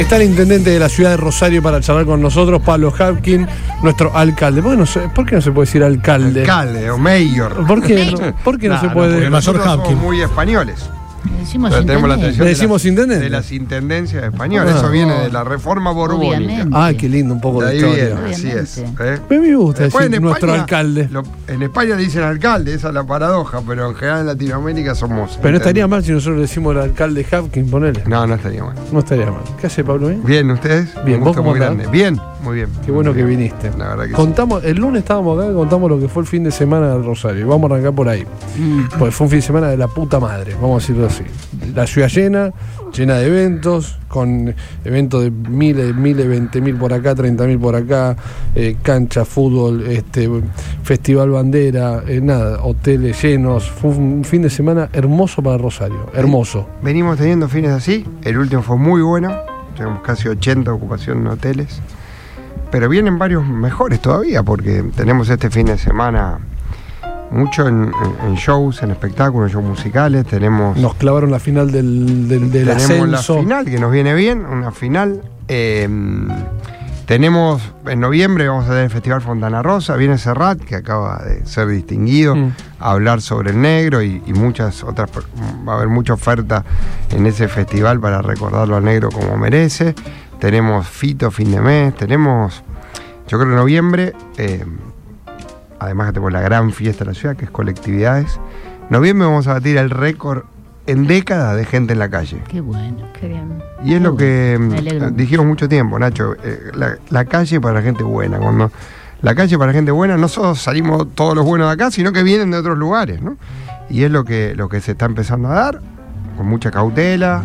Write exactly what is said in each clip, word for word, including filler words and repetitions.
Está el intendente de la ciudad de Rosario para charlar con nosotros, Pablo Hapkin, nuestro alcalde. ¿Por qué no se, ¿por qué no se puede decir alcalde? Alcalde o mayor. ¿Por qué no, ¿por qué no, no se puede? No, el mayor Hapkin. Somos muy españoles. Le decimos tenemos la ¿Le decimos de las, intendente? de las intendencias españolas. Ah, eso viene de la reforma borbónica. Ah, qué lindo, un poco de, de historia. Viene, así es. ¿eh? Me gusta Después, decir en nuestro España, alcalde. Lo, en España le dicen alcalde, esa es la paradoja, pero en general en Latinoamérica somos. Pero no estaría mal si nosotros le decimos al alcalde Hapkin, ponele. No, no estaría mal. No estaría mal. ¿Qué hace Pablo? ¿Bien? Bien, ¿ustedes? Bien, un ¿vos cómo muy andás? grande. Bien, muy bien. Qué bueno muy que bien. viniste. La verdad que contamos, sí. El lunes estábamos acá y contamos lo que fue el fin de semana del Rosario. Vamos a arrancar por ahí. Mm. Porque fue un fin de semana de la puta madre, vamos a decirlo así. La ciudad llena, llena de eventos, con eventos de miles, miles, veinte mil por acá, treinta mil por acá, eh, cancha, fútbol, este, festival bandera, eh, nada, hoteles llenos. Fue un fin de semana hermoso para Rosario, hermoso. Venimos teniendo fines así, el último fue muy bueno, tenemos casi ochenta ocupación en hoteles, pero vienen varios mejores todavía, porque tenemos este fin de semana mucho en, en, en shows, en espectáculos, shows musicales. Tenemos Nos clavaron la final del, del, del tenemos ascenso. la final, que nos viene bien, una final. Eh, tenemos, en noviembre vamos a tener el Festival Fontana Rosa, viene Serrat, que acaba de ser distinguido, mm. a hablar sobre el negro y, y muchas otras, va a haber mucha oferta en ese festival para recordarlo al negro como merece. Tenemos Fito, fin de mes, tenemos, yo creo que en noviembre... Eh, además que tenemos la gran fiesta de la ciudad, que es Colectividades. En noviembre vamos a batir el récord en décadas de gente en la calle. Qué bueno, qué bien. Y es qué lo que bueno. dijimos mucho tiempo, Nacho. Eh, la, la calle para la gente buena. Cuando la calle para la gente buena, no solo salimos todos los buenos de acá, sino que vienen de otros lugares, ¿no? Y es lo que, lo que se está empezando a dar, con mucha cautela.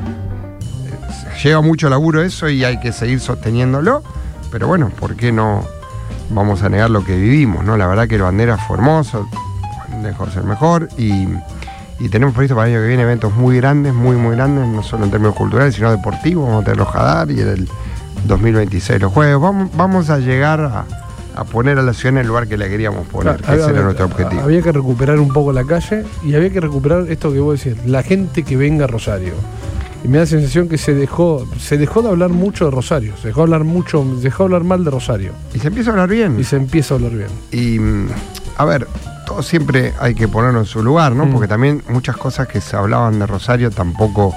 Eh, lleva mucho laburo eso y hay que seguir sosteniéndolo. Pero bueno, ¿por qué no vamos a negar lo que vivimos, ¿no? La verdad que el Bandera fue hermoso, dejó de ser mejor, y, y tenemos previsto para el año que viene eventos muy grandes, muy muy grandes, no solo en términos culturales, sino deportivos. Vamos a tener los Hadar y en el dos mil veintiséis los Juegos. Vamos, vamos a llegar a, a poner a la ciudad en el lugar que la queríamos poner, claro, que ese era nuestro objetivo. Había que recuperar un poco la calle y había que recuperar esto que vos decís, la gente que venga a Rosario. Y me da la sensación que se dejó se dejó de hablar mucho de Rosario, se dejó de hablar mucho, se dejó de hablar mal de Rosario. Y se empieza a hablar bien. Y se empieza a hablar bien. Y, a ver, todo siempre hay que ponerlo en su lugar, ¿no? Mm. Porque también muchas cosas que se hablaban de Rosario tampoco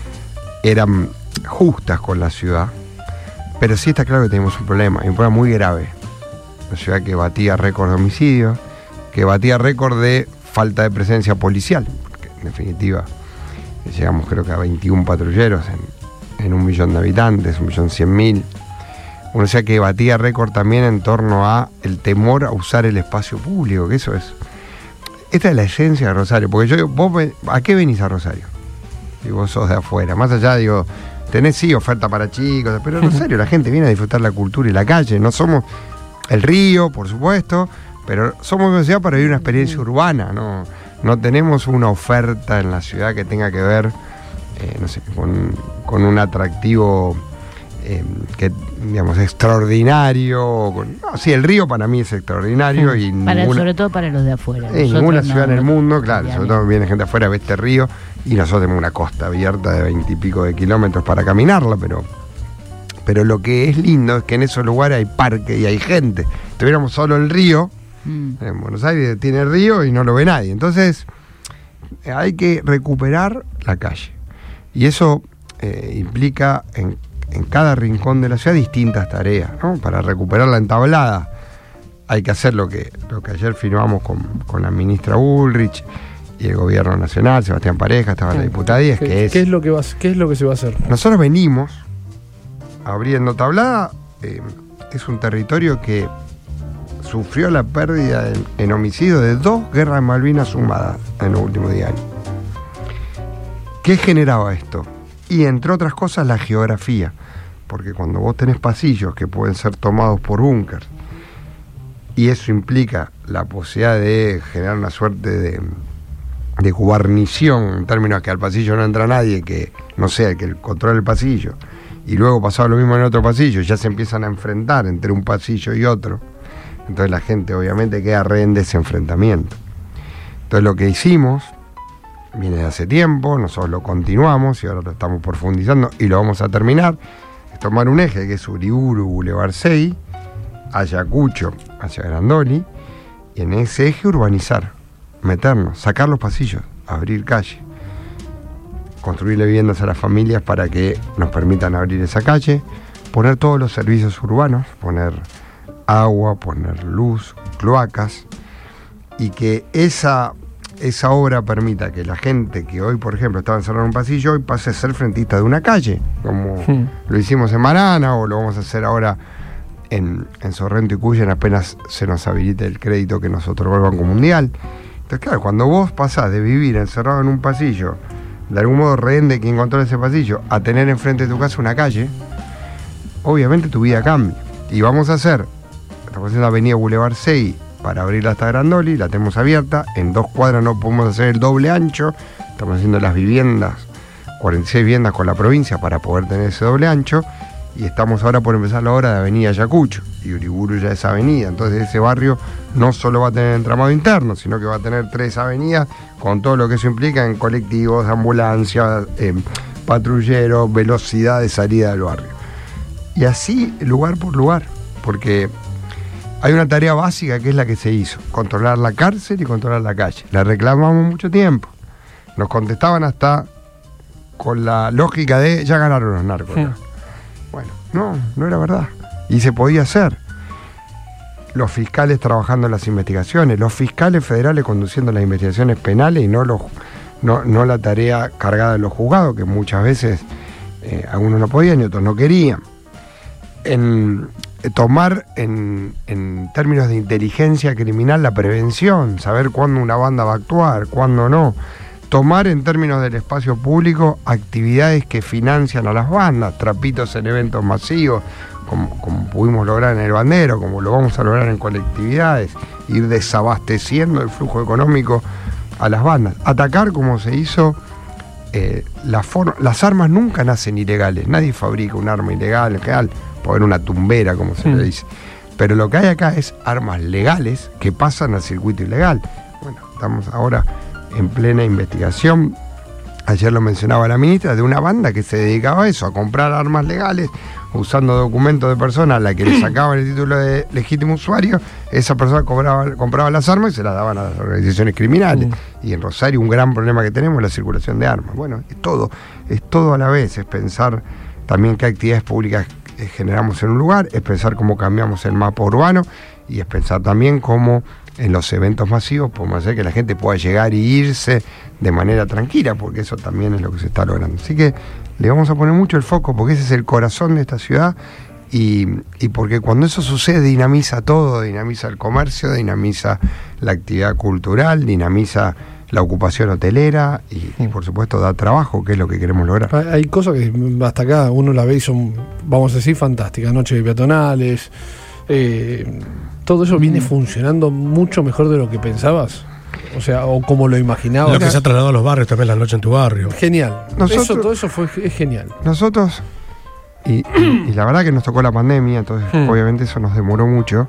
eran justas con la ciudad. Pero sí está claro que tenemos un problema, y un problema muy grave. Una ciudad que batía récord de homicidios, que batía récord de falta de presencia policial, porque en definitiva llegamos creo que a veintiún patrulleros en, en un millón de habitantes, un millón cien mil. Una ciudad que batía récord también en torno a el temor a usar el espacio público, que eso es. Esta es la esencia de Rosario, porque yo digo, vos, ¿a qué venís a Rosario? Y vos sos de afuera. Más allá, digo, tenés sí oferta para chicos, pero en Rosario la gente viene a disfrutar la cultura y la calle. No somos el río, por supuesto, pero somos una ciudad para vivir una experiencia urbana, ¿no? No tenemos una oferta en la ciudad que tenga que ver, eh, no sé, con, con un atractivo eh, que, digamos, extraordinario. Con, no, sí, el río para mí es extraordinario. Y para, ninguna, sobre todo para los de afuera. En ninguna ciudad no, en el no, mundo, claro, sobre todo viene gente afuera, ve este río, y nosotros tenemos una costa abierta de veintipico de kilómetros para caminarla, pero, pero lo que es lindo es que en esos lugares hay parque y hay gente. Si tuviéramos solo el río, en Buenos Aires tiene río y no lo ve nadie. Entonces hay que recuperar la calle, y eso eh, implica en, en cada rincón de la ciudad distintas tareas, ¿no? Para recuperar la entablada hay que hacer lo que, lo que ayer firmamos con, con la ministra Bullrich y el gobierno nacional, Sebastián Pareja, estaba la diputada Díaz, ¿Qué, que es, ¿qué es lo que va, qué es lo que se va a hacer? Nosotros venimos abriendo tablada. Eh, es un territorio que sufrió la pérdida en, en homicidio de dos guerras de Malvinas sumadas en los últimos diez años. ¿Qué generaba esto? Y entre otras cosas la geografía, porque cuando vos tenés pasillos que pueden ser tomados por búnker, y eso implica la posibilidad de generar una suerte de, de guarnición, en términos de que al pasillo no entra nadie que no sea el que controle el pasillo, y luego pasaba lo mismo en otro pasillo, ya se empiezan a enfrentar entre un pasillo y otro. Entonces la gente obviamente queda rehén de ese enfrentamiento. Entonces lo que hicimos viene de hace tiempo, nosotros lo continuamos y ahora lo estamos profundizando y lo vamos a terminar. tomar un eje que es Uriburu, Boulevard Segui, Ayacucho, hacia Grandoli, y en ese eje urbanizar, meternos, sacar los pasillos, abrir calle, construirle viviendas a las familias para que nos permitan abrir esa calle, poner todos los servicios urbanos, poner agua, poner luz, cloacas, y que esa, esa obra permita que la gente que hoy, por ejemplo, estaba encerrada en un pasillo, hoy pase a ser frentista de una calle, como sí. lo hicimos en Marana, o lo vamos a hacer ahora en, en Sorrento y Cuyen, apenas se nos habilite el crédito que nos otorgó el Banco Mundial. Entonces, claro, cuando vos pasás de vivir encerrado en un pasillo, de algún modo rehén de quien controla ese pasillo, a tener enfrente de tu casa una calle, obviamente tu vida cambia. Y vamos a hacer, estamos haciendo la avenida Boulevard Segui para abrirla hasta Grandoli, la tenemos abierta, en dos cuadras no podemos hacer el doble ancho, estamos haciendo las viviendas, cuarenta y seis viviendas con la provincia para poder tener ese doble ancho, y estamos ahora por empezar la obra de avenida Ayacucho, y Uriburu ya es avenida, entonces ese barrio no solo va a tener entramado interno, sino que va a tener tres avenidas con todo lo que eso implica en colectivos, ambulancias, eh, patrulleros, velocidad de salida del barrio. Y así lugar por lugar, porque hay una tarea básica que es la que se hizo, controlar la cárcel y controlar la calle. La reclamamos mucho tiempo, nos contestaban hasta con la lógica de ya ganaron los narcos. Sí. Bueno, no, no era verdad. Y se podía hacer. Los fiscales trabajando en las investigaciones, los fiscales federales conduciendo las investigaciones penales y no, los, no, no la tarea cargada de los juzgados, que muchas veces eh, algunos no podían y otros no querían. En eh, tomar en, en términos de inteligencia criminal la prevención, saber cuándo una banda va a actuar, cuándo no. Tomar en términos del espacio público actividades que financian a las bandas, trapitos en eventos masivos, como, como pudimos lograr en el Bandero, como lo vamos a lograr en colectividades, ir desabasteciendo el flujo económico a las bandas. Atacar como se hizo, eh, la for- las armas nunca nacen ilegales, nadie fabrica un arma ilegal, en general, poner una tumbera como se mm. le dice. Pero lo que hay acá es armas legales que pasan al circuito ilegal. Bueno, estamos ahora en plena investigación, ayer lo mencionaba la ministra, de una banda que se dedicaba a eso, a comprar armas legales, usando documentos de personas a la que le sacaban el título de legítimo usuario, esa persona cobraba, compraba las armas y se las daban a las organizaciones criminales. Mm. Y en Rosario un gran problema que tenemos es la circulación de armas. Bueno, es todo, es todo a la vez, es pensar también qué actividades públicas generamos en un lugar, es pensar cómo cambiamos el mapa urbano y es pensar también cómo en los eventos masivos podemos hacer que la gente pueda llegar y irse de manera tranquila, porque eso también es lo que se está logrando. Así que le vamos a poner mucho el foco, porque ese es el corazón de esta ciudad y, y porque cuando eso sucede dinamiza todo, dinamiza el comercio, dinamiza la actividad cultural, dinamiza la ocupación hotelera y, y por supuesto da trabajo, que es lo que queremos lograr. Hay cosas que hasta acá uno la ve y son, vamos a decir, fantásticas, noches peatonales, eh, todo eso viene mm. funcionando mucho mejor de lo que pensabas. O sea, o como lo imaginabas. Lo que se ha trasladado a los barrios también, la noche en tu barrio. Genial. Nosotros, eso, todo eso fue es genial. Nosotros, y, y, y la verdad que nos tocó la pandemia, entonces mm. obviamente eso nos demoró mucho.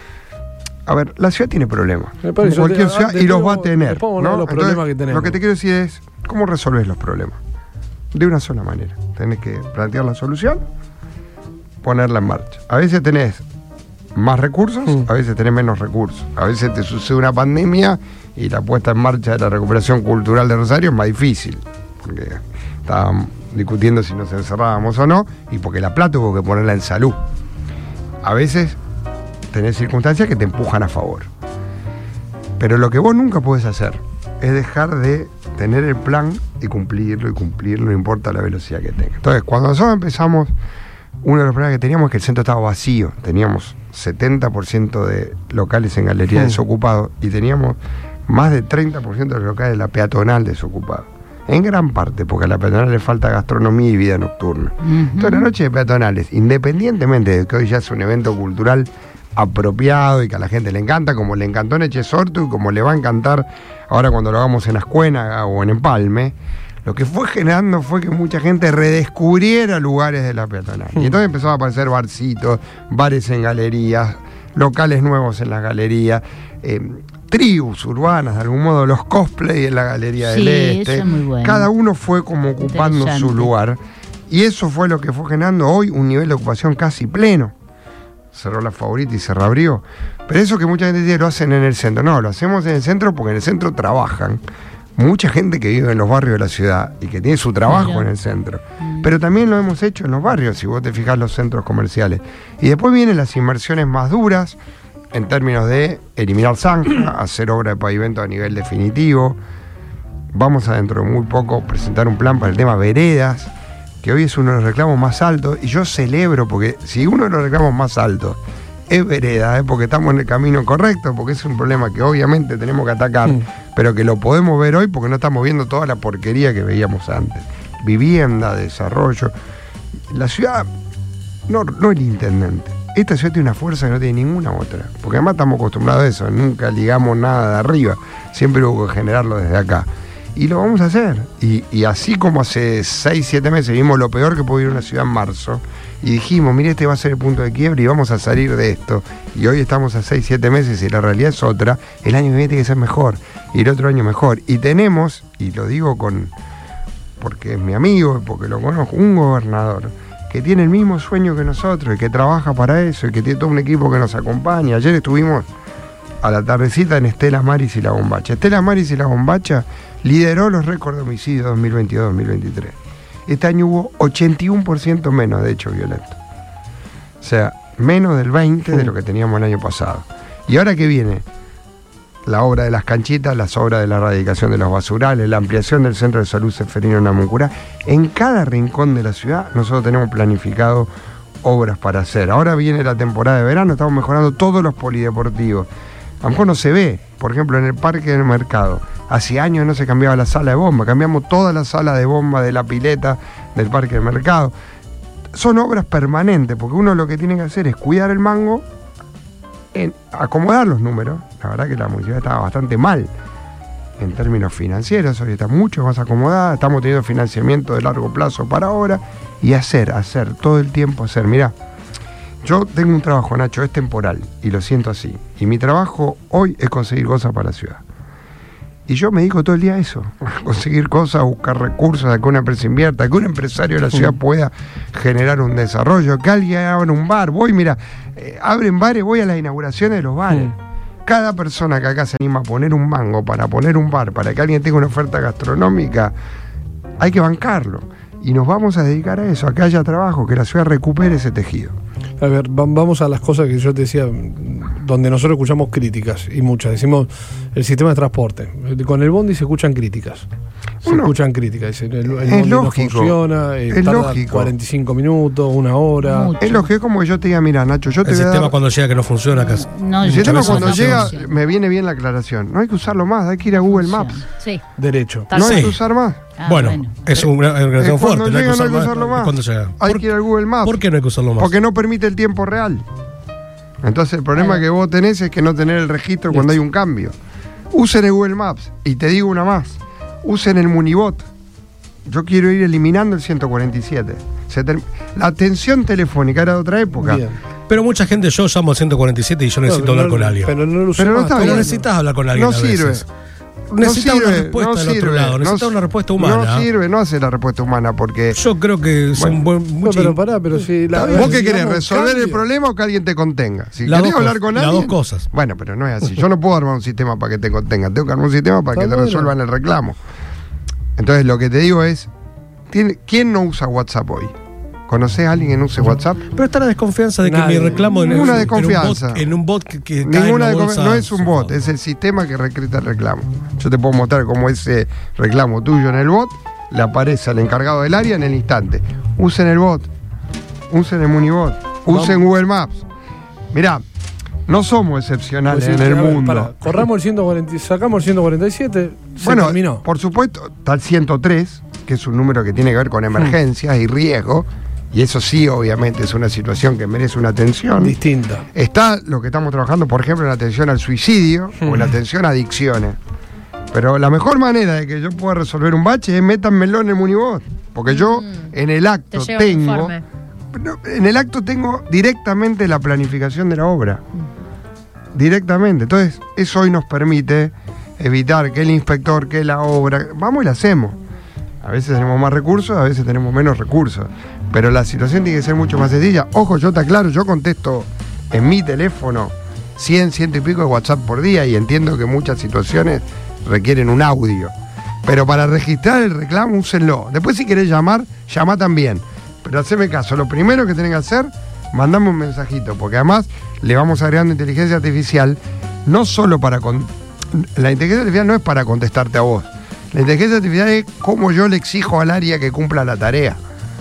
A ver, la ciudad tiene problemas. Cualquier te, ciudad y los va a tener. ¿no? Los problemas que tenemos. Lo que te quiero decir es, ¿cómo resolves los problemas? De una sola manera. Tenés que plantear la solución, ponerla en marcha. A veces tenés más recursos, mm. a veces tenés menos recursos. A veces te sucede una pandemia y la puesta en marcha de la recuperación cultural de Rosario es más difícil, porque estábamos discutiendo si nos encerrábamos o no, y porque la plata hubo que ponerla en salud. A veces tenés circunstancias que te empujan a favor. Pero lo que vos nunca podés hacer es dejar de tener el plan y cumplirlo y cumplirlo, no importa la velocidad que tenga. Entonces, cuando nosotros empezamos, uno de los problemas que teníamos es que el centro estaba vacío. Teníamos setenta por ciento de locales en galería sí. desocupados y teníamos más de treinta por ciento de los locales de la peatonal desocupados. En gran parte, porque a la peatonal le falta gastronomía y vida nocturna. Uh-huh. Entonces, la noche de peatonales, independientemente de que hoy ya es un evento cultural apropiado y que a la gente le encanta, como le encantó en Echesortu y como le va a encantar ahora cuando lo hagamos en Ascuénaga o en Empalme, lo que fue generando fue que mucha gente redescubriera lugares de la peatonal. Y entonces empezaron a aparecer barcitos, bares en galerías, locales nuevos en las galerías, eh, tribus urbanas, de algún modo, los cosplay en la Galería sí, del Este. Eso es muy bueno. Cada uno fue como ocupando su lugar. Y eso fue lo que fue generando hoy un nivel de ocupación casi pleno. Cerró La Favorita y se reabrió. Pero eso que mucha gente dice lo hacen en el centro. No, lo hacemos en el centro porque en el centro trabajan mucha gente que vive en los barrios de la ciudad y que tiene su trabajo Mira. en el centro. Mm. Pero también lo hemos hecho en los barrios, si vos te fijás los centros comerciales. Y después vienen las inversiones más duras en términos de eliminar zanja, hacer obra de pavimento a nivel definitivo. Vamos a dentro de muy poco presentar un plan para el tema veredas, que hoy es uno de los reclamos más altos, y yo celebro, porque si uno de los reclamos más altos es vereda, es porque estamos en el camino correcto, porque es un problema que obviamente tenemos que atacar, Mm. pero que lo podemos ver hoy porque no estamos viendo toda la porquería que veíamos antes. Vivienda, desarrollo. La ciudad, no, no el intendente. Esta ciudad tiene una fuerza que no tiene ninguna otra, porque además estamos acostumbrados a eso, nunca ligamos nada de arriba, siempre hubo que generarlo desde acá. Y lo vamos a hacer. Y, y así como hace seis, siete meses vimos lo peor que puede ir una ciudad en marzo, y dijimos, mire, este va a ser el punto de quiebre y vamos a salir de esto. Y hoy estamos a seis, siete meses y la realidad es otra. El año que viene tiene que ser mejor, y el otro año mejor. Y tenemos, y lo digo con porque es mi amigo, porque lo conozco, un gobernador que tiene el mismo sueño que nosotros, y que trabaja para eso, y que tiene todo un equipo que nos acompaña. Ayer estuvimos a la tardecita en Estela Maris y La Bombacha. Estela Maris y La Bombacha lideró los récords de homicidios dos mil veintidós dos mil veintitrés. Este año hubo ochenta y uno por ciento menos de hechos violentos. O sea, menos del veinte por ciento de lo que teníamos el año pasado. ¿Y ahora qué viene? La obra de las canchitas, las obras de la erradicación de los basurales, la ampliación del Centro de Salud Seferino Namuncurá. En cada rincón de la ciudad nosotros tenemos planificado obras para hacer. Ahora viene la temporada de verano, estamos mejorando todos los polideportivos. A lo mejor no se ve, por ejemplo, en el Parque del Mercado. Hace años no se cambiaba la sala de bomba, cambiamos toda la sala de bomba de la pileta del Parque del Mercado. Son obras permanentes, porque uno lo que tiene que hacer es cuidar el mango, en acomodar los números. La verdad que la municipalidad estaba bastante mal en términos financieros, hoy está mucho más acomodada, estamos teniendo financiamiento de largo plazo para ahora, y hacer, hacer, todo el tiempo hacer. Mirá, yo tengo un trabajo, Nacho, es temporal, y lo siento así, y mi trabajo hoy es conseguir cosas para la ciudad. Y yo me dedico todo el día a eso, a conseguir cosas, a buscar recursos, a que una empresa invierta, a que un empresario de la ciudad pueda generar un desarrollo, que alguien abra un bar. Voy, mira, eh, abren bares, voy a las inauguraciones de los bares. Mm. Cada persona que acá se anima a poner un mango para poner un bar, para que alguien tenga una oferta gastronómica, hay que bancarlo. Y nos vamos a dedicar a eso, a que haya trabajo, que la ciudad recupere ese tejido. A ver, vamos a las cosas que yo te decía, donde nosotros escuchamos críticas, y muchas. Decimos, el sistema de transporte. Con el bondi se escuchan críticas. Se Bueno, escuchan críticas. Dicen, el, el es bondi lógico, no funciona, eh, es tarda lógico. cuarenta y cinco minutos, una hora. Mucho. Es lo que es como que yo te diga, mira, Nacho, yo te El voy a sistema dar... cuando llega que no funciona, que No, El yo sistema no cuando no llega, funciona. me viene bien la aclaración. No hay que usarlo más, hay que ir a Google Maps. Sí. Derecho. Tal No hay Sí. que usar más. Ah, bueno, es una Es organización cuando fuerte, no hay que llega, no hay usarlo que usarlo más. más. ¿Cuándo llega? Hay ¿Por, que ir al Google Maps. ¿Por qué no hay que usarlo más? Porque no permite el tiempo real. Entonces el problema Claro. que vos tenés es que no tener el registro cuando hay un cambio. Usen el Google Maps. Y te digo una más. Usen el Munibot. Yo quiero ir eliminando el ciento cuarenta y siete. Se ter- La atención telefónica era de otra época. Bien. Pero mucha gente, yo llamo al ciento cuarenta y siete y yo necesito No, hablar no, con alguien. Pero no lo usé Pero no más, está Pero bien. necesitas hablar con alguien No a sirve. veces. Necesitas no una sirve, respuesta no del sirve, otro lado, no necesitas si- una respuesta humana. No sirve, no hace la respuesta humana porque... Yo creo que es Bueno. un buen... No, mucha- pero pará, pero si la ¿Vos qué querés? digamos, ¿Resolver cambia. el problema o que alguien te contenga? Si Las querés dos hablar cosas, con las alguien... dos cosas. Bueno, pero no es así. Yo no puedo armar un sistema para que te contengan. Tengo que armar un sistema para Está que te bueno. resuelvan el reclamo. Entonces lo que te digo es... ¿tiene- ¿quién no usa WhatsApp hoy? ¿Conocés a alguien que no use WhatsApp? Pero está la desconfianza de que Nadie. mi reclamo en, Ninguna en desconfianza. un bot, en un bot que, que cae en Ninguna la de bolsa, no es un bot, es el sistema que recreta el reclamo. Yo te puedo mostrar cómo ese reclamo tuyo en el bot le aparece al encargado del área en el instante. Usen el bot, usen el Munibot, usen Google Maps. Mirá, no somos excepcionales Pues sí, en el a ver, mundo. pará, corramos el ciento cuarenta, sacamos el ciento cuarenta y siete, se Bueno, terminó. por supuesto, está el ciento tres, que es un número que tiene que ver con emergencias y riesgo, y eso sí, obviamente, es una situación que merece una atención. Distinta. Está lo que estamos trabajando, por ejemplo, en la atención al suicidio o en la atención a adicciones. Pero la mejor manera de que yo pueda resolver un bache es métanmelo en el Munibot. Porque yo en el Te acto llega un tengo. informe. No, en el acto tengo directamente la planificación de la obra. Directamente. Entonces, eso hoy nos permite evitar que el inspector, que la obra. Vamos y la hacemos. A veces tenemos más recursos, a veces tenemos menos recursos. Pero la situación tiene que ser mucho más sencilla. Ojo, yo te aclaro, yo contesto en mi teléfono cien, ciento y pico de WhatsApp por día y entiendo que muchas situaciones requieren un audio. Pero para registrar el reclamo, úsenlo. Después si querés llamar, llama también. Pero haceme caso, lo primero que tenés que hacer, mandame un mensajito, porque además le vamos agregando inteligencia artificial, no solo para... Con... La inteligencia artificial no es para contestarte a vos. La inteligencia artificial es cómo yo le exijo al área que cumpla la tarea.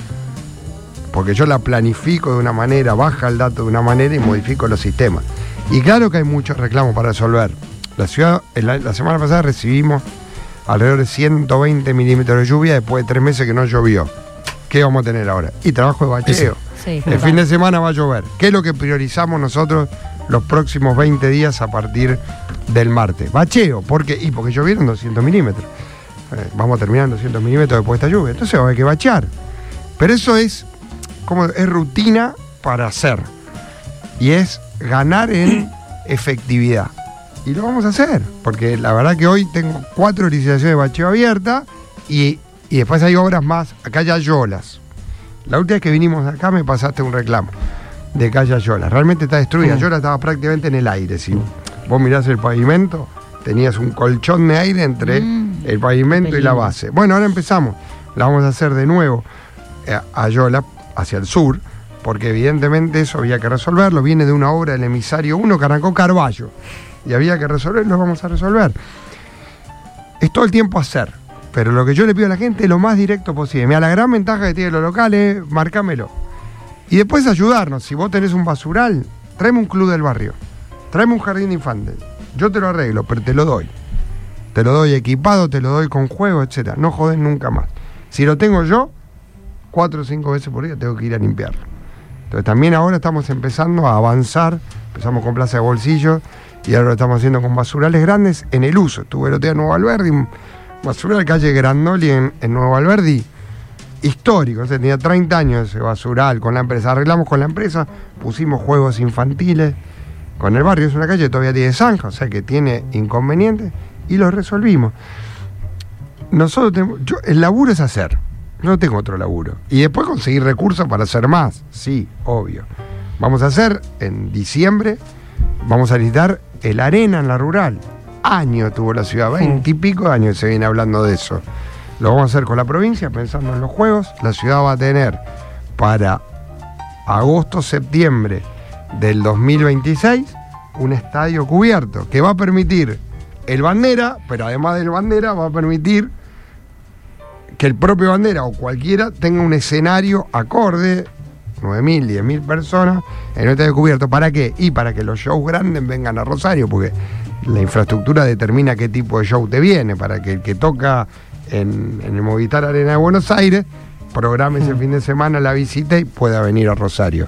Porque yo la planifico de una manera, baja el dato de una manera y modifico los sistemas. Y claro que hay muchos reclamos para resolver. La ciudad, la, la semana pasada recibimos alrededor de ciento veinte milímetros de lluvia después de tres meses que no llovió. ¿Qué vamos a tener ahora? Y trabajo de bacheo. Sí, el fin de semana va a llover. ¿Qué es lo que priorizamos nosotros los próximos veinte días a partir del martes? Bacheo. ¿Por qué? Y porque llovieron doscientos milímetros. Eh, vamos a terminar en doscientos milímetros después de esta lluvia. Entonces va a haber que bachear. Pero eso es, como, es rutina para hacer. Y es ganar en efectividad. Y lo vamos a hacer. Porque la verdad que hoy tengo cuatro licitaciones de bacheo abiertas y... Y después hay obras más, acá hay Ayolas. La última vez que vinimos acá me pasaste un reclamo de calle Ayolas. Realmente está destruida. Ayolas estaba prácticamente en el aire. Si vos mirás el pavimento, tenías un colchón de aire entre mm, el pavimento y la base. Bueno, ahora empezamos. La vamos a hacer de nuevo eh, Ayolas hacia el sur, porque evidentemente eso había que resolverlo. Viene de una obra del emisario uno que arrancó Carballo. Y había que resolverlo, lo vamos a resolver. Es todo el tiempo hacer. Pero lo que yo le pido a la gente es lo más directo posible. Mira, la gran ventaja que tienen los locales, marcámelo. Y después ayudarnos. Si vos tenés un basural, tráeme un club del barrio. Tráeme un jardín de infantes. Yo te lo arreglo, pero te lo doy. Te lo doy equipado, te lo doy con juego, etcétera. No jodés nunca más. Si lo tengo yo, cuatro o cinco veces por día tengo que ir a limpiarlo. Entonces también ahora estamos empezando a avanzar. Empezamos con plaza de bolsillos y ahora lo estamos haciendo con basurales grandes en el uso. Estuve el otro día en Nuevo Alberdi, basural calle Grandoli en, en Nuevo Alberdi, histórico, o sea, tenía treinta años ese basural con la empresa, arreglamos con la empresa, pusimos juegos infantiles con el barrio, es una calle que todavía tiene zanja, o sea que tiene inconvenientes, y los resolvimos. Nosotros tenemos, yo, el laburo es hacer, yo no tengo otro laburo, y después conseguir recursos para hacer más, sí, obvio. Vamos a hacer en diciembre, vamos a licitar el Arena en la rural. Años tuvo la ciudad, veinte y pico de años se viene hablando de eso. Lo vamos a hacer con la provincia, pensando en los juegos. La ciudad va a tener para agosto, septiembre del dos mil veintiséis un estadio cubierto que va a permitir el bandera, pero además del bandera va a permitir que el propio bandera o cualquiera tenga un escenario acorde, nueve mil, diez mil personas en un estadio cubierto. ¿Para qué? Y para que los shows grandes vengan a Rosario, porque la infraestructura determina qué tipo de show te viene, para que el que toca en, en el Movistar Arena de Buenos Aires programe ese fin de semana la visita y pueda venir a Rosario.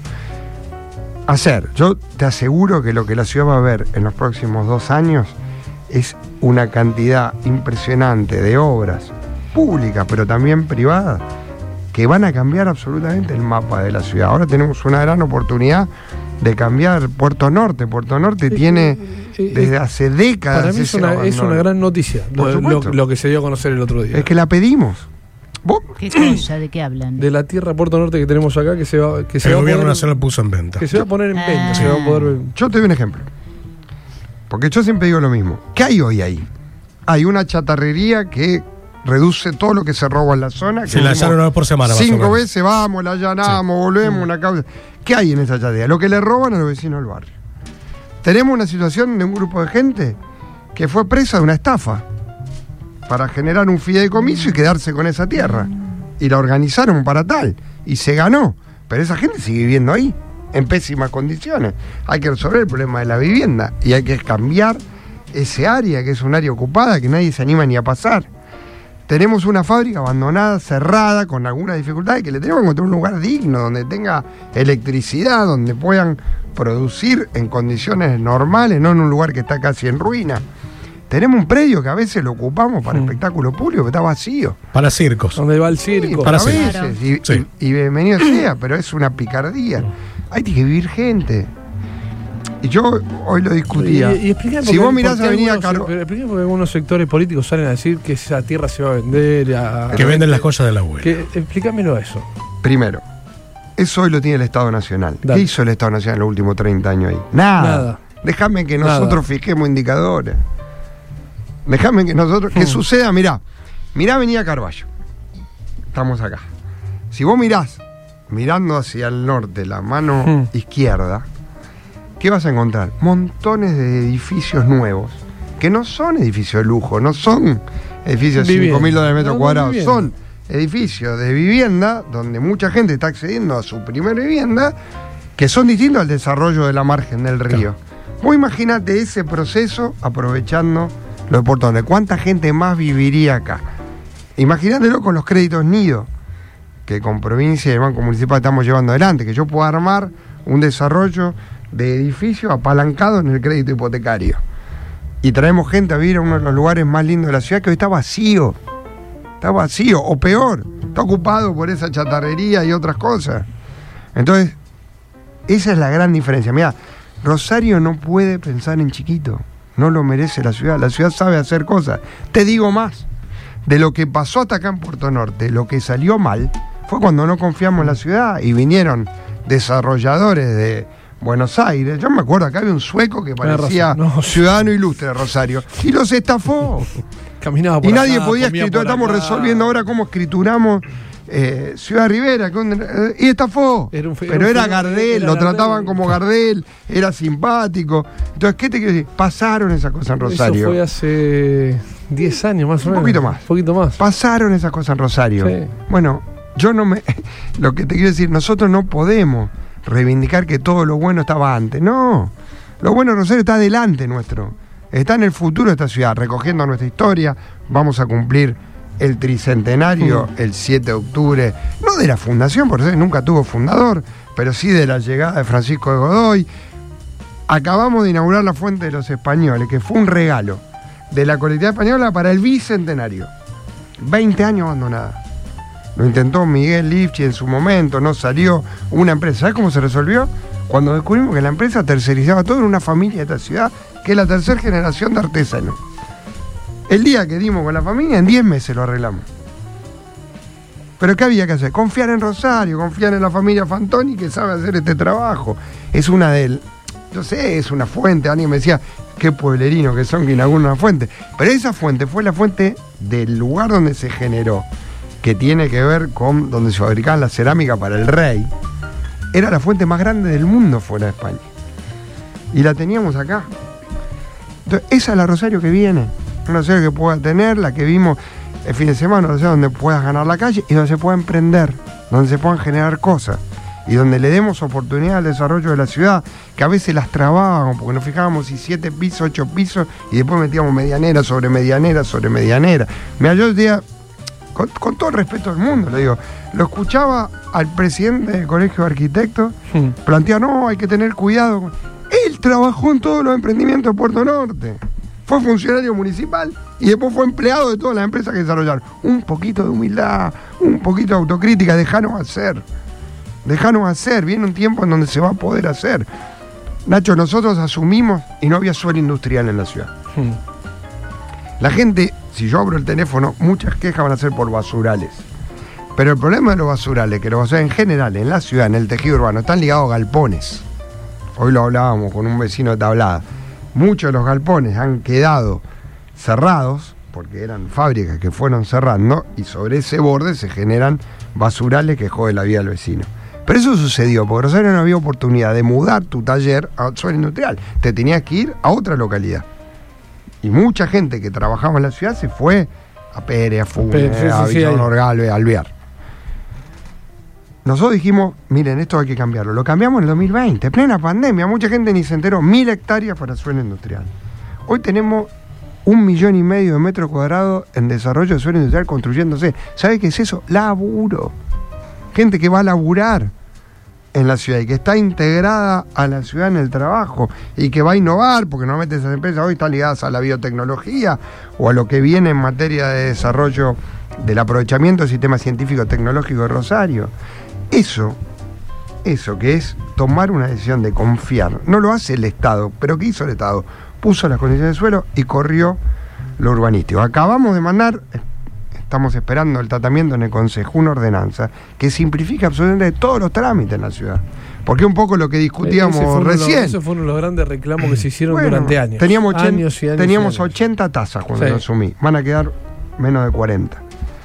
Hacer, yo te aseguro que lo que la ciudad va a ver en los próximos dos años es una cantidad impresionante de obras públicas, pero también privadas, que van a cambiar absolutamente el mapa de la ciudad. Ahora tenemos una gran oportunidad de cambiar Puerto Norte. Puerto Norte sí, tiene sí, desde hace décadas. Para mí es una, es una gran noticia lo, lo, lo que se dio a conocer el otro día. Es que la pedimos. ¿Vos? ¿Qué cosa? ¿De qué hablan? De la tierra Puerto Norte que tenemos acá, que se va, que se el va gobierno a poner, nacional puso en venta. Que se va a poner en ah. venta. Se va a poder... Yo te doy un ejemplo. Porque yo siempre digo lo mismo. ¿Qué hay hoy ahí? Hay una chatarrería que reduce todo lo que se roba en la zona. Se la allanan una vez por semana. Cinco veces vamos, la allanamos, sí. volvemos, mm. una causa. ¿Qué hay en esa chatarrería? Lo que le roban a los vecinos del barrio. Tenemos una situación de un grupo de gente que fue presa de una estafa para generar un fideicomiso y quedarse con esa tierra. Y la organizaron para tal. Y se ganó. Pero esa gente sigue viviendo ahí, en pésimas condiciones. Hay que resolver el problema de la vivienda. Y hay que cambiar ese área, que es un área ocupada, que nadie se anima ni a pasar. Tenemos una fábrica abandonada, cerrada, con algunas dificultades, que le tenemos que encontrar un lugar digno, donde tenga electricidad, donde puedan producir en condiciones normales, no en un lugar que está casi en ruina. Tenemos un predio que a veces lo ocupamos para mm. espectáculo público, que está vacío. Para circos. Donde va el circo. Sí, para a veces, claro. y, sí. y, y bienvenido sea, pero es una picardía. Hay que vivir gente. Y yo hoy lo discutía. Y, y explícame si por vos qué- mirás por qué Avenida algunos- Caro... pero explícame por qué algunos sectores políticos salen a decir que esa tierra se va a vender. A, Que venden las joyas de la abuela. que, explícamelo eso. Primero, eso hoy lo tiene el Estado Nacional. Dale. ¿Qué hizo el Estado Nacional en los últimos treinta años ahí? Nada. Nada. Déjame que Nada. nosotros fijemos indicadores. Déjame que nosotros... Que Hmm. suceda, mirá. Mirá Avenida Carballo. Estamos acá. Si vos mirás, mirando hacia el norte, la mano Hmm. izquierda, ¿qué vas a encontrar? Montones de edificios nuevos, que no son edificios de lujo, no son edificios de Vivienda. cinco mil dólares metro No, no, cuadrado, vivienda. son edificios de vivienda donde mucha gente está accediendo a su primera vivienda, que son distintos al desarrollo de la margen del río. Vos imaginate ese proceso aprovechando lo de Puerto Norte. ¿Cuánta gente más viviría acá? Imagínatelo con los créditos nido, que con provincia y el Banco Municipal estamos llevando adelante, que yo pueda armar un desarrollo de edificio apalancado en el crédito hipotecario. Y traemos gente a vivir a uno de los lugares más lindos de la ciudad que hoy está vacío. Está vacío, o peor, está ocupado por esa chatarrería y otras cosas. Entonces, esa es la gran diferencia. Mira, Rosario no puede pensar en chiquito. No lo merece la ciudad. La ciudad sabe hacer cosas. Te digo más. De lo que pasó hasta acá en Puerto Norte, lo que salió mal fue cuando no confiamos en la ciudad y vinieron desarrolladores de Buenos Aires. Yo me acuerdo, acá había un sueco que Tenés parecía razón, no. ciudadano ilustre de Rosario y los estafó. Caminaba por Y nadie acá, podía comía escriturar. por Estamos acá. resolviendo ahora cómo escrituramos eh, Ciudad Rivera. con- eh, y estafó. Era un fe- Pero era era un fe- Gardel, era lo Gardel. trataban como Gardel, era simpático. Entonces, ¿qué te quiero decir? Pasaron esas cosas en Rosario. Eso fue hace diez años más o Un menos. poquito más. Un poquito más. Pasaron esas cosas en Rosario. Sí. Bueno, yo no me. Lo que te quiero decir, nosotros no podemos reivindicar que todo lo bueno estaba antes. No. Lo bueno de Rosario está adelante nuestro. Está en el futuro de esta ciudad, recogiendo nuestra historia. Vamos a cumplir el tricentenario Mm. el siete de octubre. No de la fundación, porque Rosario nunca tuvo fundador, pero sí de la llegada de Francisco de Godoy. Acabamos de inaugurar la Fuente de los Españoles, que fue un regalo de la colectividad española para el bicentenario. veinte años abandonada. Lo intentó Miguel Lifchi en su momento, no salió una empresa. ¿Sabes cómo se resolvió? Cuando descubrimos que la empresa tercerizaba todo en una familia de esta ciudad, que es la tercera generación de artesanos. El día que dimos con la familia, en diez meses lo arreglamos. Pero ¿qué había que hacer? Confiar en Rosario, confiar en la familia Fantoni que sabe hacer este trabajo. Es una de... Yo sé, es una fuente. Alguien me decía, qué pueblerino que son que inauguran una fuente. Pero esa fuente fue la fuente del lugar donde se generó, que tiene que ver con donde se fabricaban la cerámica para el rey. Era la fuente más grande del mundo fuera de España. Y la teníamos acá. Entonces, esa es la Rosario que viene. Una Rosario que pueda tener, la que vimos el fin de semana, o sea, donde puedas ganar la calle y donde se pueda emprender, donde se puedan generar cosas. Y donde le demos oportunidad al desarrollo de la ciudad, que a veces las trabábamos, porque nos fijábamos si siete pisos, ocho pisos, y después metíamos medianera sobre medianera sobre medianera. Mira, yo decía, con, con todo el respeto del mundo, lo digo, lo escuchaba al presidente del Colegio de Arquitectos Hmm. plantear, no, hay que tener cuidado. Él trabajó en todos los emprendimientos de Puerto Norte. Fue funcionario municipal y después fue empleado de todas las empresas que desarrollaron. Un poquito de humildad, un poquito de autocrítica, dejanos hacer. Dejanos hacer. Viene un tiempo en donde se va a poder hacer. Nacho, nosotros asumimos y no había suelo industrial en la ciudad. Hmm. La gente, si yo abro el teléfono, muchas quejas van a ser por basurales. Pero el problema de los basurales, que los basurales en general, en la ciudad, en el tejido urbano, están ligados a galpones. Hoy lo hablábamos con un vecino de Tablada. Muchos de los galpones han quedado cerrados, porque eran fábricas que fueron cerrando, y sobre ese borde se generan basurales que joden la vida del vecino. Pero eso sucedió, porque Rosario no había oportunidad de mudar tu taller a suelo industrial. Te tenías que ir a otra localidad. Y mucha gente que trabajaba en la ciudad se fue a Pérez, a Funes, Pérez, sí, a sí, sí, Villa ahí. Honor Galvez, a Alvear. Nosotros dijimos, miren, esto hay que cambiarlo. Lo cambiamos en el dos mil veinte, plena pandemia. Mucha gente ni se enteró. Mil hectáreas para suelo industrial. Hoy tenemos un millón y medio de metros cuadrados en desarrollo de suelo industrial construyéndose. ¿Sabe qué es eso? Laburo. Gente que va a laburar en la ciudad y que está integrada a la ciudad en el trabajo y que va a innovar, porque normalmente esas empresas hoy están ligadas a la biotecnología o a lo que viene en materia de desarrollo del aprovechamiento del sistema científico tecnológico de Rosario. Eso eso que es tomar una decisión de confiar. No lo hace el Estado, pero ¿qué hizo el Estado? Puso las condiciones de suelo y corrió lo urbanístico. Acabamos de mandar, estamos esperando el tratamiento en el Consejo, una ordenanza que simplifica absolutamente todos los trámites en la ciudad. Porque un poco lo que discutíamos ese fue recién. Los, ese fue uno de los grandes reclamos que se hicieron Bueno, durante años. Teníamos, ochen- años y años teníamos y años. ochenta tasas cuando Sí. lo asumí. Van a quedar menos de cuarenta.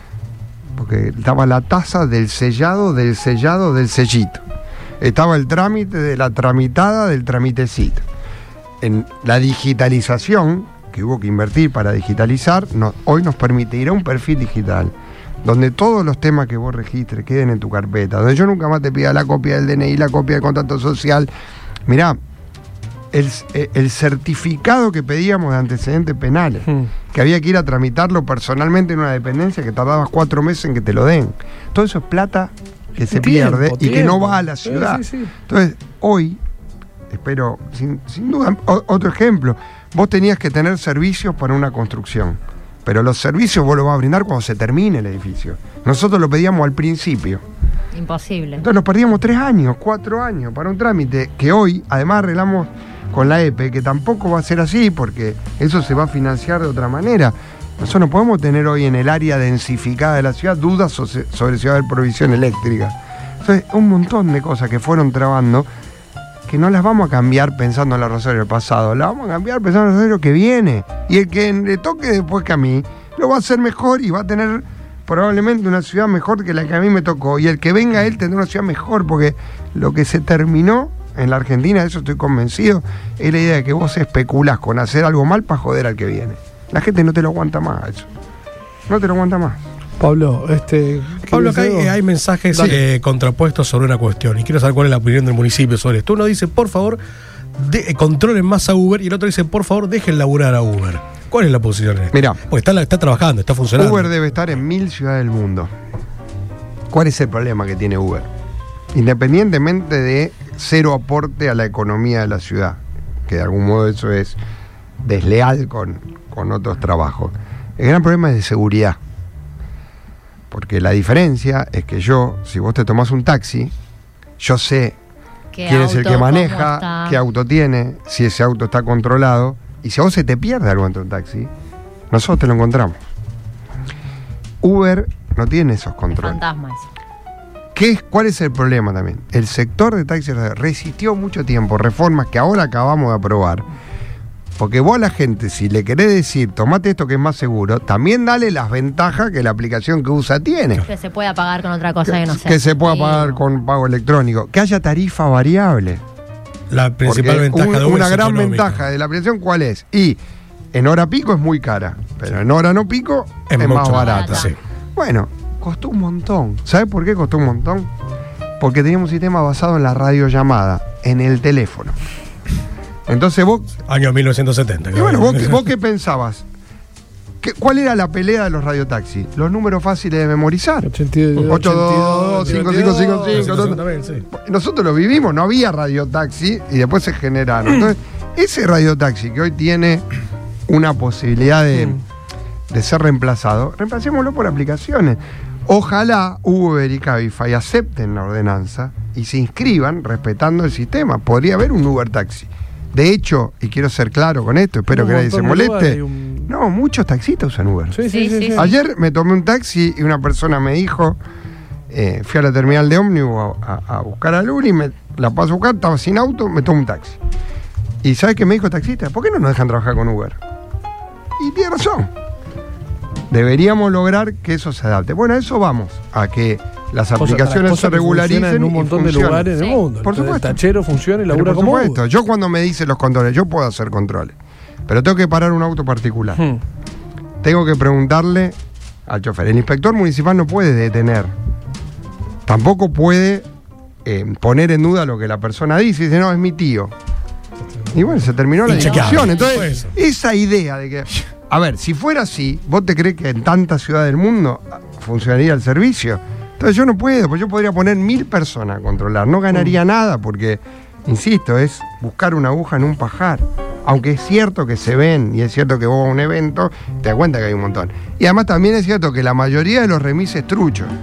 Porque estaba la tasa del sellado, del sellado, del sellito. Estaba el trámite de la tramitada del tramitecito. En la digitalización, que hubo que invertir para digitalizar, no, hoy nos permitirá un perfil digital, donde todos los temas que vos registres queden en tu carpeta, donde yo nunca más te pida la copia del D N I, la copia del contrato social. Mirá, el, el certificado que pedíamos de antecedentes penales, Hmm. que había que ir a tramitarlo personalmente en una dependencia, que tardabas cuatro meses en que te lo den. Todo eso es plata que se Tiempo, pierde y que no tiempo. va a la Sí, ciudad. sí, sí. Entonces, hoy, espero, sin, sin duda, o- otro ejemplo, vos tenías que tener servicios para una construcción, pero los servicios vos los vas a brindar cuando se termine el edificio. Nosotros lo pedíamos al principio. Imposible. Entonces nos perdíamos tres años, cuatro años para un trámite que hoy, además, arreglamos con la E P E, que tampoco va a ser así porque eso se va a financiar de otra manera. Nosotros no podemos tener hoy en el área densificada de la ciudad dudas so- sobre si va a haber provisión eléctrica. Entonces, un montón de cosas que fueron trabando que no las vamos a cambiar pensando en la Rosario del pasado, las vamos a cambiar pensando en la Rosario que viene. Y el que le toque después que a mí, lo va a hacer mejor y va a tener probablemente una ciudad mejor que la que a mí me tocó. Y el que venga a él tendrá una ciudad mejor, porque lo que se terminó en la Argentina, de eso estoy convencido, es la idea de que vos especulás con hacer algo mal para joder al que viene. La gente no te lo aguanta más, eso. No te lo aguanta más. Pablo, este. Pablo, acá hay, ¿querés algo? hay mensajes Dale. eh, contrapuestos sobre una cuestión y quiero saber cuál es la opinión del municipio sobre esto. Uno dice, por favor, de, eh, controlen más a Uber y el otro dice, por favor, dejen laburar a Uber. ¿Cuál es la posición en esto? Mirá. Porque está, la- está trabajando, está funcionando. Uber debe estar en mil ciudades del mundo. ¿Cuál es el problema que tiene Uber? Independientemente de cero aporte a la economía de la ciudad, que de algún modo eso es desleal con, con otros trabajos. El gran problema es de seguridad. Porque la diferencia es que yo, si vos te tomás un taxi, yo sé ¿Qué quién es el auto, que cómo maneja, está? qué auto tiene, si ese auto está controlado. Y si a vos se te pierde algo entre un taxi, nosotros te lo encontramos. Uber no tiene esos controles. Fantasma eso. ¿Qué es, ¿Cuál es el problema también? El sector de taxis resistió mucho tiempo reformas que ahora acabamos de aprobar. Porque vos a la gente, si le querés decir, tomate esto que es más seguro, también dale las ventajas que la aplicación que usa tiene. Que se pueda pagar con otra cosa que, no sé. Que se pueda Sí. pagar con pago electrónico. Que haya tarifa variable. La principal Porque ventaja un- de Uber una es gran económica. ventaja de la aplicación, ¿cuál es? Y en hora pico es muy cara, pero en hora no pico es, Es más mucho más barata. barata. Sí. Bueno, costó un montón. ¿Sabes por qué costó un montón? Porque teníamos un sistema basado en la radiollamada, en el teléfono. Entonces vos, Año mil novecientos setenta. y bueno, vos, qué- vos qué pensabas? ¿Qué- ¿Cuál era la pelea de los radiotaxis? Los números fáciles de memorizar. ochenta y dos, ocho dos, cinco cinco cinco cinco. También, sí. Nosotros lo vivimos, no había radiotaxi y después se generaron. Entonces, ese radiotaxi que hoy tiene una posibilidad de, de ser reemplazado, reemplacémoslo por aplicaciones. Ojalá Uber y Cabify acepten la ordenanza y se inscriban respetando el sistema. Podría haber un Uber taxi. De hecho, y quiero ser claro con esto, espero Un que nadie se montón de lugares moleste. hay un- No, muchos taxistas usan Uber. Sí, sí, Sí, sí. sí, sí. sí. Ayer me tomé un taxi y una persona me dijo, eh, fui a la terminal de ómnibus a, a- a buscar a Luli, me la paso a buscar, estaba sin auto, me tomo un taxi. ¿Y sabes qué me dijo el taxista? ¿Por qué no nos dejan trabajar con Uber? Y tiene razón. Deberíamos lograr que eso se adapte. Bueno, a eso vamos, a que las Cosa- aplicaciones cosas se que regularicen funcionan en un y montón de funcionen. lugares del Sí. mundo. Por Entonces, supuesto. El tachero funciona y Pero labura por como supuesto, Uber. yo cuando me dicen los controles, yo puedo hacer controles, pero tengo que parar un auto particular. Hmm. Tengo que preguntarle al chofer. El inspector municipal no puede detener. Tampoco puede eh, poner en duda lo que la persona dice. Dice, no, es mi tío. Y bueno, se terminó la Inchequeable. discusión. Entonces, Eso. esa idea de que... A ver, si fuera así, ¿vos te crees que en tantas ciudades del mundo funcionaría el servicio? Entonces yo no puedo, porque yo podría poner mil personas a controlar. No ganaría nada porque, insisto, es buscar una aguja en un pajar. Aunque es cierto que se ven y es cierto que vos a un evento te das cuenta que hay un montón. Y además también es cierto que la mayoría de los remises truchos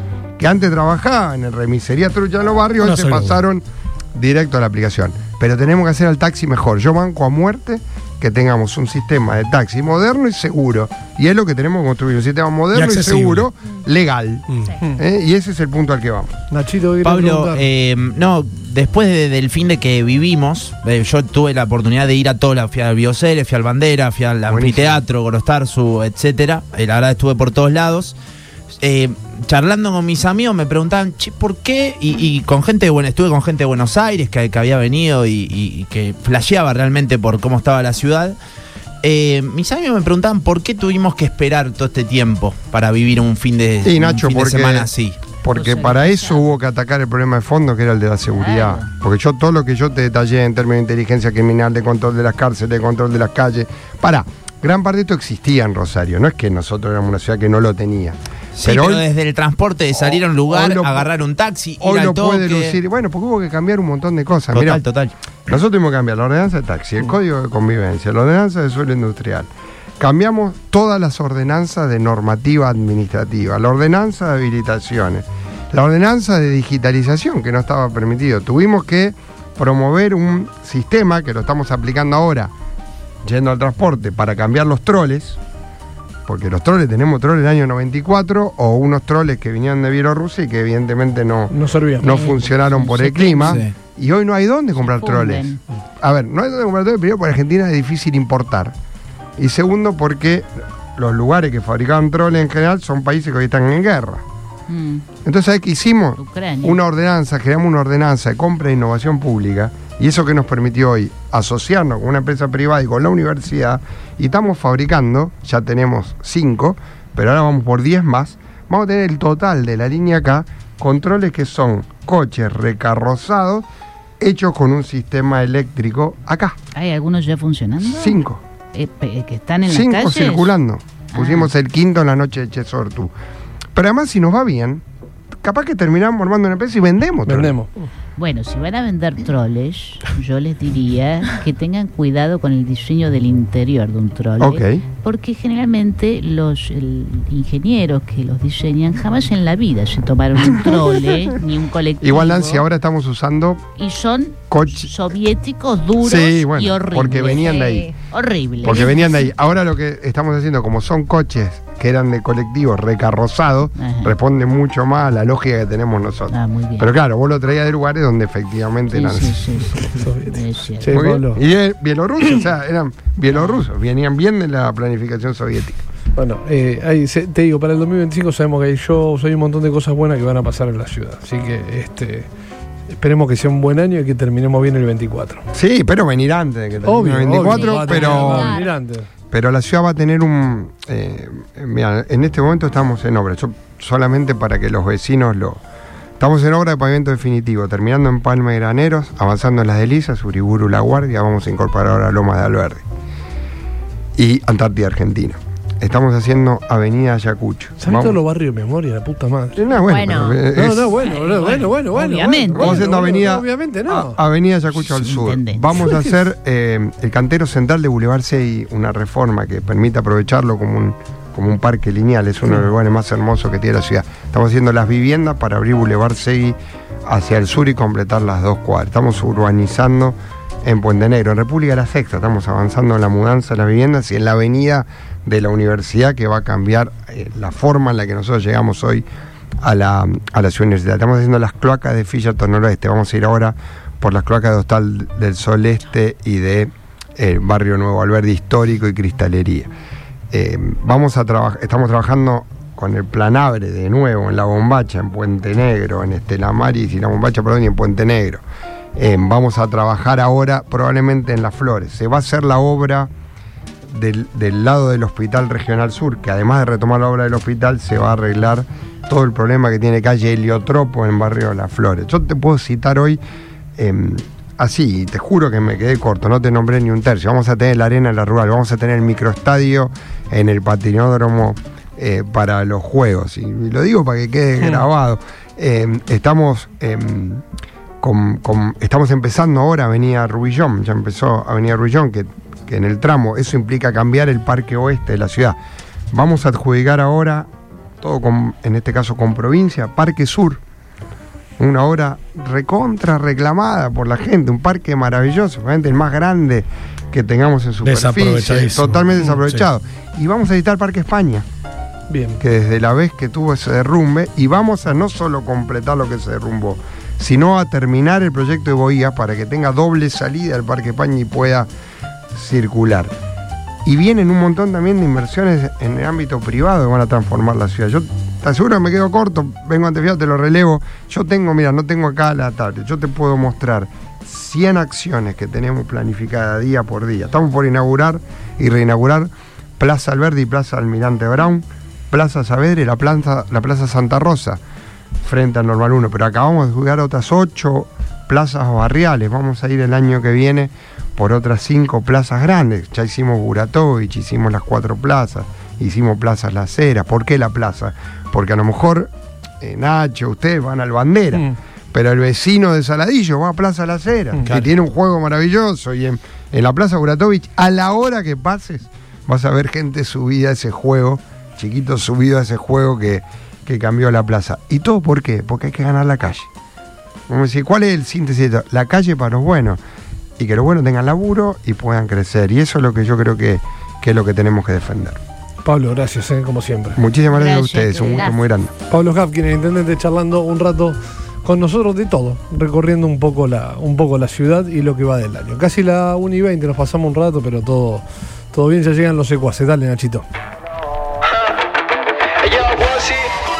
que antes trabajaba en el remisería Trucha en los barrios, hoy se pasaron directo a la aplicación. Pero tenemos que hacer al taxi mejor. Yo banco a muerte que tengamos un sistema de taxi moderno y seguro. Y es lo que tenemos que construir, un sistema moderno y, y seguro, legal. Mm. Sí. ¿Eh? Y ese es el punto al que vamos. Nachito, Pablo, eh, no, después de, del fin de que vivimos, eh, yo tuve la oportunidad de ir a toda la, fui al Bioceres, fui al Bandera, fui al Buenísimo. Anfiteatro, Gorostarzu, etcétera. Eh, la verdad estuve por todos lados. Eh, charlando con mis amigos me preguntaban, che, ¿por qué? Y, y con gente de bueno, estuve con gente de Buenos Aires que, que había venido y, y, y que flasheaba realmente por cómo estaba la ciudad. Eh, mis amigos me preguntaban por qué tuvimos que esperar todo este tiempo para vivir un fin de, y Nacho, un fin porque, de semana así. Porque para eso hubo que atacar el problema de fondo, que era el de la seguridad. Claro. Porque yo todo lo que yo te detallé en términos de inteligencia criminal, de control de las cárceles, de control de las calles, para, gran parte de esto existía en Rosario. No es que nosotros éramos una ciudad que no lo tenía. Sí, pero, pero hoy, desde el transporte de salir a un lugar, lo, agarrar un taxi, hoy ir al lo toque. Puede lucir. Bueno, porque hubo que cambiar un montón de cosas. Total, Mirá, total. Nosotros tuvimos que cambiar la ordenanza de taxi, el código de convivencia, la ordenanza de suelo industrial. Cambiamos todas las ordenanzas de normativa administrativa, la ordenanza de habilitaciones, la ordenanza de digitalización, que no estaba permitido. Tuvimos que promover un sistema que lo estamos aplicando ahora, yendo al transporte, para cambiar los troles. Porque los troles, tenemos troles del año noventa y cuatro o unos troles que vinieron de Bielorrusia y que evidentemente no, no, servían. no funcionaron por el clima. Sí. Y hoy no hay dónde comprar troles. A ver, no hay dónde comprar troles, primero porque Argentina es difícil importar. Y segundo porque los lugares que fabricaban troles en general son países que hoy están en guerra. Mm. Entonces, ¿sabes qué hicimos? Ucrania. Una ordenanza, creamos una ordenanza de compra e innovación pública. Y eso que nos permitió hoy asociarnos con una empresa privada y con la universidad, y estamos fabricando, ya tenemos cinco, pero ahora vamos por diez más, vamos a tener el total de la línea acá, controles que son coches recarrozados, hechos con un sistema eléctrico acá. ¿Hay algunos ya funcionando? Cinco. Eh, ¿Que están en cinco las calles? Cinco circulando. Ah. Pusimos el quinto en la noche de Chesortu. Pero además, si nos va bien, capaz que terminamos armando una empresa y vendemos. Vendemos. Bueno, si van a vender troles, yo les diría que tengan cuidado con el diseño del interior de un trole. Okay. Porque generalmente los el, ingenieros que los diseñan jamás en la vida se tomaron un trole ni un colectivo. Igual, Nancy, ahora estamos usando... Y son coche... soviéticos duros sí, bueno, y horribles. Porque venían de ahí. Horribles. Porque venían de ahí. Ahora lo que estamos haciendo, como son coches que eran de colectivos recarrozados, ajá, responde mucho más a la lógica que tenemos nosotros. Ah, muy bien. Pero claro, vos lo traías de lugares donde efectivamente sí, eran sí, sí, sí, sí. Sí, y es bielorruso, o sea, eran bielorrusos, venían bien de la planificación soviética. Bueno, eh, ahí se, te digo, para el dos mil veinticinco sabemos que hay shows, hay un montón de cosas buenas que van a pasar en la ciudad. Así que este esperemos que sea un buen año y que terminemos bien el veinticuatro. Sí, pero venir antes de que termine obvio, el veinticuatro, obvio, pero... claro. Venir antes. Pero la ciudad va a tener un... Eh, mira, en este momento estamos en obra, yo, solamente para que los vecinos lo... Estamos en obra de pavimento definitivo, terminando en Palma de Graneros, avanzando en Las Delicias, Uriburu, La Guardia, vamos a incorporar ahora Lomas de Alberdi y Antártida Argentina. Estamos haciendo Avenida Ayacucho. ¿Sabes todos los barrios de memoria, la puta madre? No, bueno, bueno. Es, no, no, bueno, bueno, bueno, bueno, bueno. Obviamente. Bueno, vamos haciendo bueno, Avenida, obviamente no. a, Avenida Ayacucho al sur. Vamos a hacer eh, el cantero central de Boulevard Segui, una reforma que permita aprovecharlo como un, como un parque lineal. Es uno de los lugares más hermosos que tiene la ciudad. Estamos haciendo las viviendas para abrir Boulevard Segui hacia el sur y completar las dos cuadras. Estamos urbanizando en Puente Negro, en República de la Sexta. Estamos avanzando en la mudanza de las viviendas y en la avenida de la universidad, que va a cambiar eh, la forma en la que nosotros llegamos hoy a la, a la ciudad universitaria. Estamos haciendo las cloacas de Fisherton Noroeste. Vamos a ir ahora por las cloacas de Hostal del Sol Este y de eh, Barrio Nuevo Alberdi Histórico y Cristalería. Eh, vamos a trabajar, estamos trabajando con el Planabre de nuevo en La Bombacha, en Puente Negro, en Estela Maris y La Bombacha, perdón, y en Puente Negro. Eh, vamos a trabajar ahora probablemente en Las Flores. Se va a hacer la obra del, del lado del Hospital Regional Sur, que además de retomar la obra del hospital, se va a arreglar todo el problema que tiene calle Heliotropo en barrio Las Flores. Yo te puedo citar hoy eh, así, y te juro que me quedé corto, no te nombré ni un tercio. Vamos a tener la arena en la rural, vamos a tener el microestadio en el patinódromo eh, para los juegos, y, y lo digo para que quede sí. grabado. Eh, estamos... Eh, Con, con, estamos empezando ahora Avenida Rubillón, ya empezó Avenida Rubillón, que, que en el tramo, eso implica cambiar el parque oeste de la ciudad. Vamos a adjudicar ahora todo con, en este caso con provincia, Parque Sur, una obra recontra reclamada por la gente, un parque maravilloso, obviamente el más grande que tengamos en superficie, Desaprovechadísimo. totalmente desaprovechado. Sí. Y vamos a visitar Parque España, Bien. que desde la vez que tuvo ese derrumbe, y vamos a no solo completar lo que se derrumbó, sino a terminar el proyecto de Bohías para que tenga doble salida al Parque España y pueda circular. Y vienen un montón también de inversiones en el ámbito privado que van a transformar la ciudad. Yo te aseguro que me quedo corto, vengo antefiado, te lo relevo. Yo tengo, mira, no tengo acá la tablet, yo te puedo mostrar cien acciones que tenemos planificadas día por día. Estamos por inaugurar y reinaugurar Plaza Alberdi y Plaza Almirante Brown, Plaza Saavedra y la Plaza, la Plaza Santa Rosa, frente al Normal uno. Pero acabamos de jugar otras ocho plazas barriales. Vamos a ir el año que viene por otras cinco plazas grandes. Ya hicimos Buratovich, hicimos las cuatro plazas, hicimos Plazas Las Heras. ¿Por qué la plaza? Porque a lo mejor eh, Nacho, ustedes van al Bandera, mm. pero el vecino de Saladillo va a Plaza Las Heras, mm, que claro. tiene un juego maravilloso, y en, en la Plaza Buratovich, a la hora que pases, vas a ver gente subida a ese juego, chiquitos subidos a ese juego que, que cambió la plaza. ¿Y todo por qué? Porque hay que ganar la calle. Vamos a decir, ¿cuál es el síntesis de esto? La calle para los buenos, y que los buenos tengan laburo y puedan crecer, y eso es lo que yo creo que, que es lo que tenemos que defender. Pablo, gracias, eh, como siempre. Muchísimas gracias, gracias a ustedes, un gusto muy grande. Pablo Hapkin, el intendente, charlando un rato con nosotros de todo, recorriendo un poco la, un poco la ciudad y lo que va del año. Casi la una y veinte, nos pasamos un rato, pero todo, todo bien, ya llegan los secuaces. Dale, Nachito.